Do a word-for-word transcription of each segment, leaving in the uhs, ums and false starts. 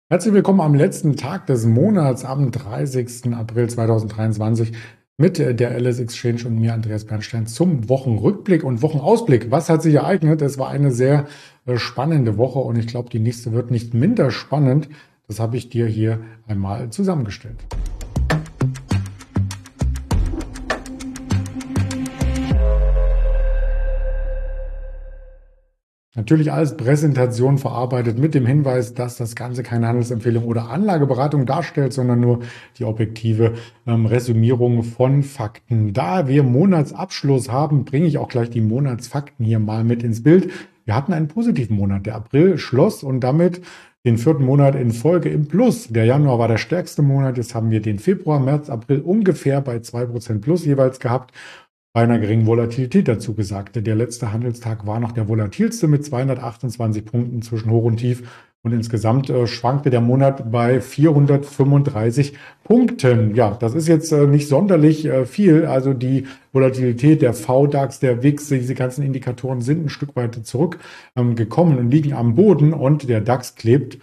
Herzlich willkommen am letzten Tag des Monats, am dreißigsten April zweitausenddreiundzwanzig mit der L S Exchange und mir, Andreas Bernstein, zum Wochenrückblick und Wochenausblick. Was hat sich ereignet? Es war eine sehr äh, spannende Woche und ich glaube, die nächste wird nicht minder spannend. Das habe ich dir hier einmal zusammengestellt. Natürlich alles Präsentation verarbeitet mit dem Hinweis, dass das Ganze keine Handelsempfehlung oder Anlageberatung darstellt, sondern nur die objektive ähm, Resümierung von Fakten. Da wir Monatsabschluss haben, bringe ich auch gleich die Monatsfakten hier mal mit ins Bild. Wir hatten einen positiven Monat. Der April schloss und damit den vierten Monat in Folge im Plus. Der Januar war der stärkste Monat. Jetzt haben wir den Februar, März, April ungefähr bei zwei Prozent plus jeweils gehabt. Bei einer geringen Volatilität dazu gesagt. Der letzte Handelstag war noch der volatilste mit zweihundertachtundzwanzig Punkten zwischen Hoch und Tief. Und insgesamt äh, schwankte der Monat bei vierhundertfünfunddreißig Punkten. Ja, das ist jetzt äh, nicht sonderlich äh, viel. Also die Volatilität der V DAX, der W I X, diese ganzen Indikatoren sind ein Stück weit zurückgekommen ähm, und liegen am Boden. Und der DAX klebt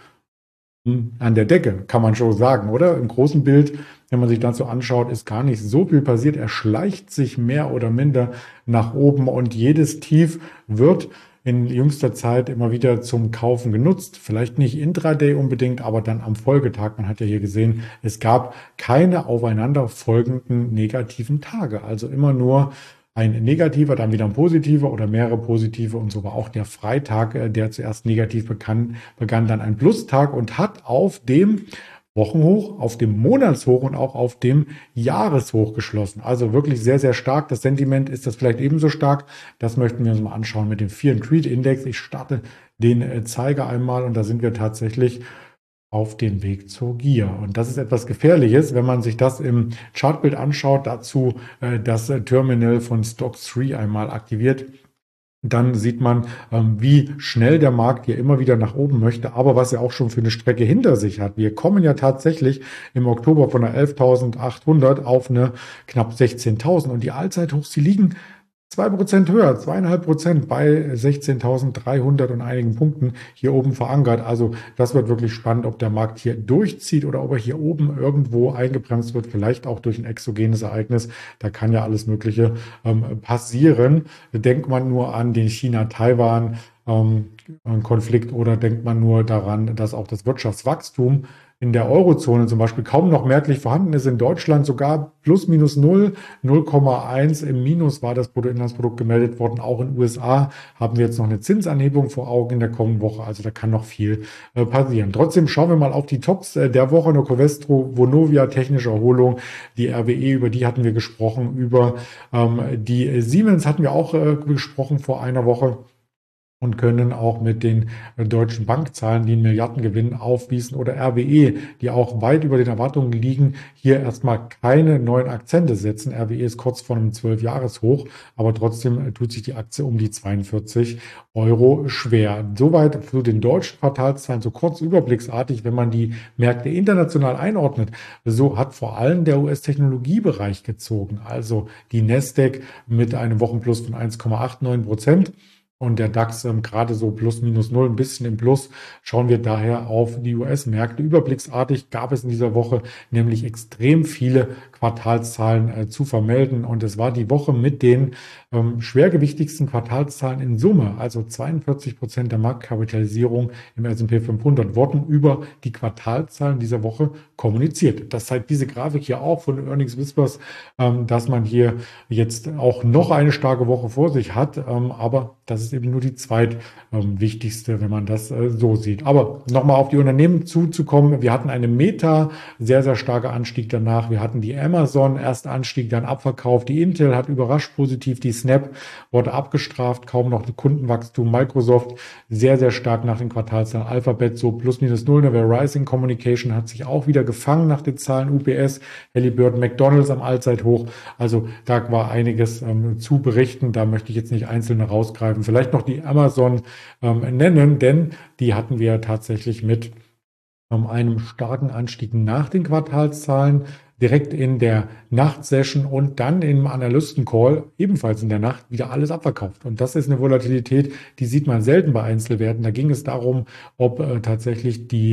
an der Decke, kann man schon sagen, oder? Im großen Bild, wenn man sich das so anschaut, ist gar nicht so viel passiert. Er schleicht sich mehr oder minder nach oben und jedes Tief wird in jüngster Zeit immer wieder zum Kaufen genutzt. Vielleicht nicht intraday unbedingt, aber dann am Folgetag. Man hat ja hier gesehen, es gab keine aufeinanderfolgenden negativen Tage. Also immer nur ein negativer, dann wieder ein positiver oder mehrere positive, und so war auch der Freitag, der zuerst negativ begann, begann dann ein Plustag und hat auf dem Wochenhoch, auf dem Monatshoch und auch auf dem Jahreshoch geschlossen. Also wirklich sehr, sehr stark. Das Sentiment ist das vielleicht ebenso stark. Das möchten wir uns mal anschauen mit dem Fear and Greed Index. Ich starte den Zeiger einmal und da sind wir tatsächlich auf den Weg zur Gier. Und das ist etwas Gefährliches, wenn man sich das im Chartbild anschaut, dazu äh, das Terminal von Stock drei einmal aktiviert. Dann sieht man, ähm, wie schnell der Markt hier immer wieder nach oben möchte, aber was er auch schon für eine Strecke hinter sich hat. Wir kommen ja tatsächlich im Oktober von einer elftausendachthundert auf eine knapp sechzehntausend und die Allzeithochs, die liegen zwei Prozent höher, zwei Komma fünf Prozent bei sechzehntausenddreihundert und einigen Punkten hier oben verankert. Also das wird wirklich spannend, ob der Markt hier durchzieht oder ob er hier oben irgendwo eingebremst wird, vielleicht auch durch ein exogenes Ereignis. Da kann ja alles Mögliche ähm, passieren. Denkt man nur an den China-Taiwan ähm, Konflikt oder denkt man nur daran, dass auch das Wirtschaftswachstum in der Eurozone zum Beispiel kaum noch merklich vorhanden ist, in Deutschland sogar plus minus null, null Komma eins im Minus war das Bruttoinlandsprodukt gemeldet worden. Auch in den U S A haben wir jetzt noch eine Zinsanhebung vor Augen in der kommenden Woche, also da kann noch viel äh, passieren. Trotzdem schauen wir mal auf die Tops äh, der Woche. Eine Covestro, Vonovia, technische Erholung, die R W E, über die hatten wir gesprochen, über ähm, die Siemens hatten wir auch äh, gesprochen vor einer Woche. Und können auch mit den deutschen Bankzahlen, die einen Milliardengewinn aufwiesen, oder R W E, die auch weit über den Erwartungen liegen, hier erstmal keine neuen Akzente setzen. R W E ist kurz vor einem zwölf-Jahres-Hoch, aber trotzdem tut sich die Aktie um die zweiundvierzig Euro schwer. Soweit zu den deutschen Quartalszahlen, so kurz überblicksartig, wenn man die Märkte international einordnet. So hat vor allem der U S-Technologiebereich gezogen, also die Nasdaq mit einem Wochenplus von eins Komma neunundachtzig Prozent. Und der DAX ähm, gerade so plus minus null, ein bisschen im Plus. Schauen wir daher auf die U S-Märkte. Überblicksartig gab es in dieser Woche nämlich extrem viele Quartalszahlen äh, zu vermelden. Und es war die Woche mit den ähm, schwergewichtigsten Quartalszahlen in Summe. Also zweiundvierzig Prozent der Marktkapitalisierung im S und P fünfhundert wurden über die Quartalzahlen dieser Woche kommuniziert. Das zeigt diese Grafik hier auch von Earnings Whispers, ähm, dass man hier jetzt auch noch eine starke Woche vor sich hat. Ähm, aber das ist eben nur die zweitwichtigste, ähm, wenn man das äh, so sieht. Aber nochmal auf die Unternehmen zuzukommen. Wir hatten eine Meta, sehr, sehr starker Anstieg danach. Wir hatten die Amazon, erst Anstieg, dann Abverkauf. Die Intel hat überrascht positiv. Die Snap wurde abgestraft, kaum noch Kundenwachstum. Microsoft sehr, sehr stark nach den Quartalszahlen. Alphabet so plus minus null. Verizon Communication hat sich auch wieder gefangen nach den Zahlen. U P S, Halliburton, McDonald's am Allzeithoch. Also da war einiges ähm, zu berichten. Da möchte ich jetzt nicht einzelne rausgreifen. Vielleicht noch die Amazon ähm, nennen, denn die hatten wir tatsächlich mit ähm, einem starken Anstieg nach den Quartalszahlen direkt in der Nachtsession und dann im Analystencall ebenfalls in der Nacht wieder alles abverkauft. Und das ist eine Volatilität, die sieht man selten bei Einzelwerten. Da ging es darum, ob äh, tatsächlich die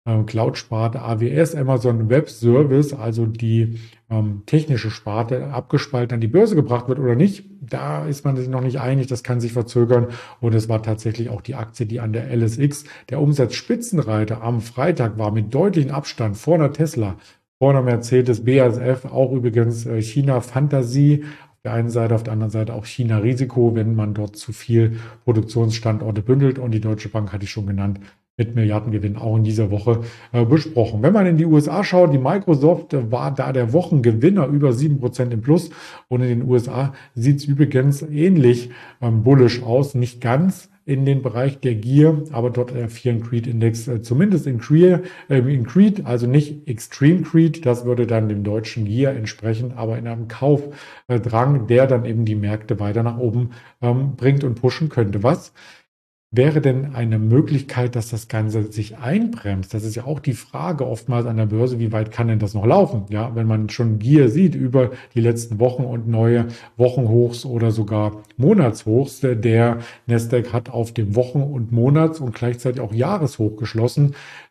äh, Cloud-Sparte A W S, Amazon Web Service, also die ähm, technische Sparte, abgespalten an die Börse gebracht wird oder nicht. Da ist man sich noch nicht einig, das kann sich verzögern. Und es war tatsächlich auch die Aktie, die an der L S X, der Umsatzspitzenreiter am Freitag war, mit deutlichem Abstand vor einer Tesla, vor einer Mercedes, B A S F, auch übrigens äh, China Fantasie. Auf der einen Seite, auf der anderen Seite auch China Risiko, wenn man dort zu viel Produktionsstandorte bündelt. Und die Deutsche Bank hatte ich schon genannt, mit Milliardengewinn auch in dieser Woche äh, besprochen. Wenn man in die U S A schaut, die Microsoft äh, war da der Wochengewinner, über sieben Prozent im Plus. Und in den U S A sieht es übrigens ähnlich ähm, bullisch aus, nicht ganz in den Bereich der Gier, aber dort der Fear and Greed Index, äh, zumindest in Greed, äh, in Greed, also nicht Extreme Greed, das würde dann dem deutschen Gier entsprechen, aber in einem Kaufdrang, der dann eben die Märkte weiter nach oben ähm, bringt und pushen könnte. Was wäre denn eine Möglichkeit, dass das Ganze sich einbremst? Das ist ja auch die Frage oftmals an der Börse, wie weit kann denn das noch laufen? Ja, wenn man schon Gier sieht über die letzten Wochen und neue Wochenhochs oder sogar Monatshochs. Der Nasdaq hat auf dem Wochen- und Monats- und gleichzeitig auch Jahreshoch geschlossen.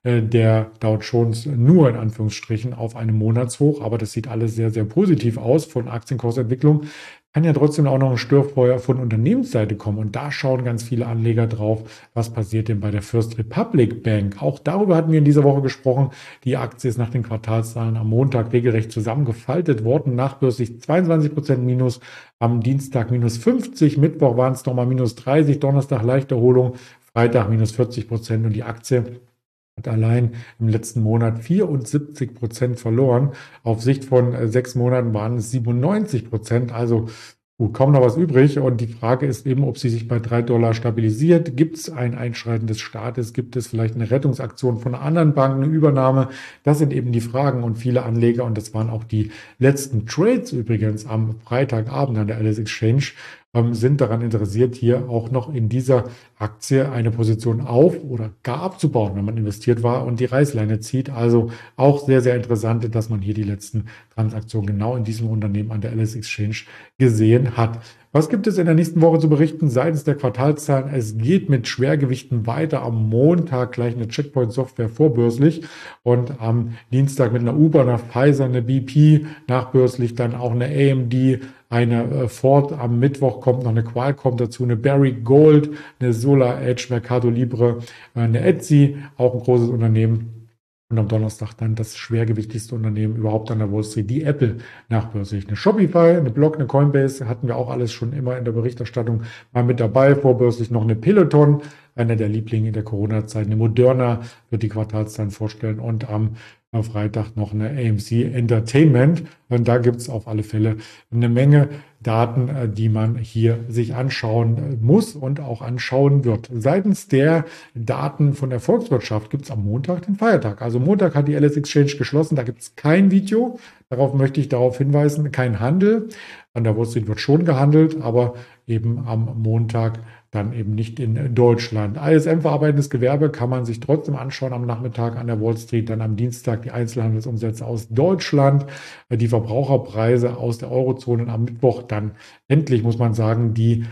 Der Dow Jones nur in Anführungsstrichen auf einem Monatshoch, aber das sieht alles sehr, sehr positiv aus von Aktienkursentwicklung. Kann ja trotzdem auch noch ein Störfeuer von Unternehmensseite kommen. Und da schauen ganz viele Anleger drauf, was passiert denn bei der First Republic Bank. Auch darüber hatten wir in dieser Woche gesprochen. Die Aktie ist nach den Quartalszahlen am Montag regelrecht zusammengefaltet worden. Nachbörslich zweiundzwanzig Prozent Minus, am Dienstag minus fünfzig, Mittwoch waren es nochmal minus dreißig, Donnerstag leichte Erholung, Freitag minus vierzig Prozent und die Aktie hat allein im letzten Monat vierundsiebzig Prozent verloren. Auf Sicht von äh, sechs Monaten waren es siebenundneunzig Prozent. Also gut, kaum noch was übrig. Und die Frage ist eben, ob sie sich bei drei Dollar stabilisiert. Gibt es ein Einschreiten des Staates? Gibt es vielleicht eine Rettungsaktion von einer anderen Bank, eine Übernahme? Das sind eben die Fragen. Und viele Anleger, und das waren auch die letzten Trades übrigens am Freitagabend an der L S Exchange, sind daran interessiert, hier auch noch in dieser Aktie eine Position auf oder gar abzubauen, wenn man investiert war und die Reißleine zieht. Also auch sehr, sehr interessant, dass man hier die letzten Transaktionen genau in diesem Unternehmen an der L S Exchange gesehen hat. Was gibt es in der nächsten Woche zu berichten seitens der Quartalszahlen? Es geht mit Schwergewichten weiter. Am Montag gleich eine Checkpoint-Software vorbörslich und am Dienstag mit einer Uber, einer Pfizer, eine B P, nachbörslich dann auch eine A M D, eine Ford. Am Mittwoch kommt noch eine Qualcomm dazu, eine Barrick Gold, eine Solar Edge, Mercado Libre, eine Etsy, auch ein großes Unternehmen. Und am Donnerstag dann das schwergewichtigste Unternehmen überhaupt an der Wall Street, die Apple, nachbörslich. Eine Shopify, eine Block, eine Coinbase, hatten wir auch alles schon immer in der Berichterstattung mal mit dabei. Vorbörslich noch eine Peloton, einer der Lieblinge der Corona-Zeit. Eine Moderna wird die Quartalszahlen vorstellen und am Freitag noch eine A M C Entertainment. Und da gibt es auf alle Fälle eine Menge Daten, die man hier sich anschauen muss und auch anschauen wird. Seitens der Daten von der Volkswirtschaft gibt es am Montag den Feiertag. Also Montag hat die L S Exchange geschlossen, da gibt es kein Video. Darauf möchte ich darauf hinweisen, kein Handel. An der Wall Street wird schon gehandelt, aber eben am Montag dann eben nicht in Deutschland. I S M-verarbeitendes Gewerbe kann man sich trotzdem anschauen am Nachmittag an der Wall Street. Dann am Dienstag die Einzelhandelsumsätze aus Deutschland, die Verbraucherpreise aus der Eurozone und am Mittwoch dann endlich, muss man sagen, die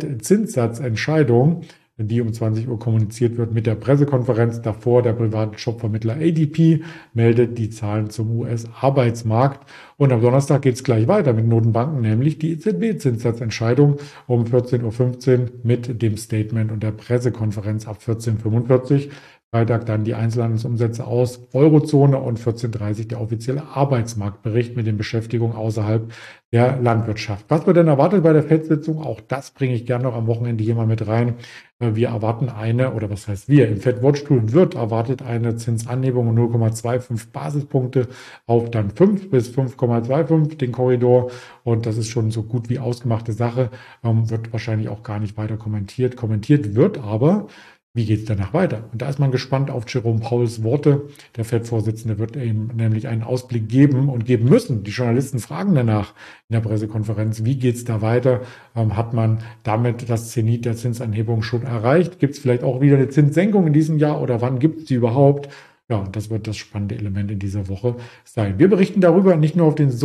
Fed-Zinssatzentscheidung, die um zwanzig Uhr kommuniziert wird mit der Pressekonferenz. Davor der private Jobvermittler A D P meldet die Zahlen zum U S-Arbeitsmarkt. Und am Donnerstag geht es gleich weiter mit Notenbanken, nämlich die E Z B-Zinssatzentscheidung um vierzehn Uhr fünfzehn mit dem Statement und der Pressekonferenz ab vierzehn Uhr fünfundvierzig. Freitag dann die Einzelhandelsumsätze aus Eurozone und vierzehn Uhr dreißig der offizielle Arbeitsmarktbericht mit den Beschäftigungen außerhalb der Landwirtschaft. Was wird denn erwartet bei der Fed-Sitzung? Auch das bringe ich gerne noch am Wochenende hier mal mit rein. Wir erwarten eine, oder was heißt wir, im Fed-Watch-Tool wird erwartet eine Zinsanhebung um null Komma fünfundzwanzig Basispunkte auf dann fünf bis fünf Komma fünfundzwanzig, den Korridor. Und das ist schon so gut wie ausgemachte Sache, ähm, wird wahrscheinlich auch gar nicht weiter kommentiert. Kommentiert wird aber, wie geht es danach weiter? Und da ist man gespannt auf Jerome Powells Worte. Der Fed-Vorsitzende wird ihm nämlich einen Ausblick geben und geben müssen. Die Journalisten fragen danach in der Pressekonferenz, wie geht es da weiter? Ähm, hat man damit das Zenit der Zinsanhebung schon erreicht? Gibt es vielleicht auch wieder eine Zinssenkung in diesem Jahr oder wann gibt es die überhaupt? Ja, und das wird das spannende Element in dieser Woche sein. Wir berichten darüber nicht nur auf den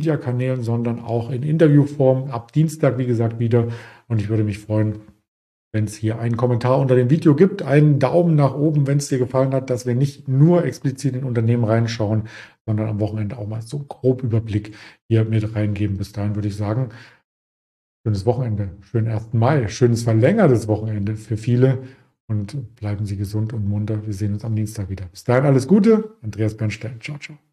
Social-Media-Kanälen, sondern auch in Interviewform ab Dienstag, wie gesagt, wieder. Und ich würde mich freuen, wenn es hier einen Kommentar unter dem Video gibt, einen Daumen nach oben, wenn es dir gefallen hat, dass wir nicht nur explizit in Unternehmen reinschauen, sondern am Wochenende auch mal so einen groben Überblick hier mit reingeben. Bis dahin würde ich sagen, schönes Wochenende, schönen ersten Mai, schönes verlängertes Wochenende für viele und bleiben Sie gesund und munter. Wir sehen uns am Dienstag wieder. Bis dahin alles Gute, Andreas Bernstein. Ciao, ciao.